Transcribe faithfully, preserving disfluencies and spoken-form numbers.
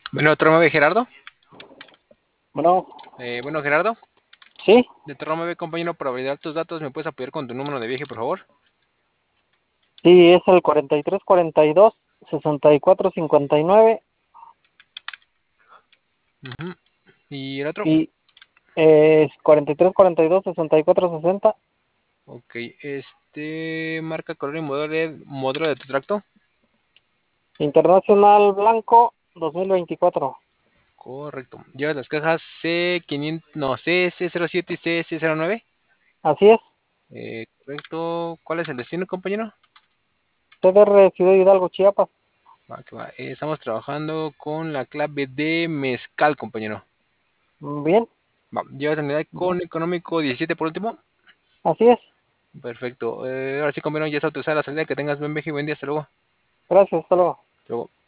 Bueno, otro nueve Gerardo. Bueno, Eh, bueno, Gerardo, sí, de Torre nueve, compañero, para validar tus datos, ¿me puedes apoyar con tu número de viaje, por favor? sí, es el cuarenta y tres cuarenta y dos sesenta y cuatro cincuenta y nueve Ujú. ¿Y el otro? y es cuarenta y tres cuarenta y dos sesenta y cuatro sesenta. Ok, este, marca, color y modelo de, modelo de tu tracto. Internacional Blanco dos mil veinticuatro. Correcto. Llevas las cajas C quinientos, no, C S cero siete y C S cero nueve. Así es, Eh, correcto. ¿Cuál es el destino, compañero? C D R Ciudad Hidalgo, Chiapas. Va, que va. Eh, estamos trabajando con la clave de mezcal, compañero. Mm, Bien, Va, llevas la unidad bien, con económico diecisiete por último. así es. Perfecto. Eh, ahora sí, compañero, ya está autorizada la salida. Que tengas buen viaje y buen día. Hasta luego. Gracias, hasta luego. Hasta luego.